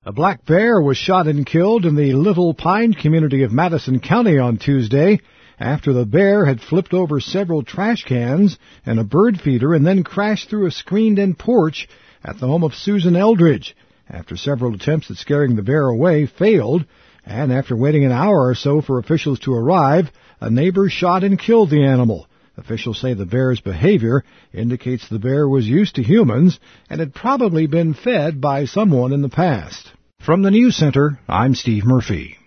A black bear was shot and killed in the Little Pine community of Madison County on Tuesday after the bear had flipped over several trash cans and a bird feeder and then crashed through a screened-in porch at the home of Susan Eldridge. After several attempts at scaring the bear away failed, and after waiting an hour or so for officials to arrive, a neighbor shot and killed the animal. Officials say the bear's behavior indicates the bear was used to humans and had probably been fed by someone in the past. From the News Center, I'm Steve Murphy.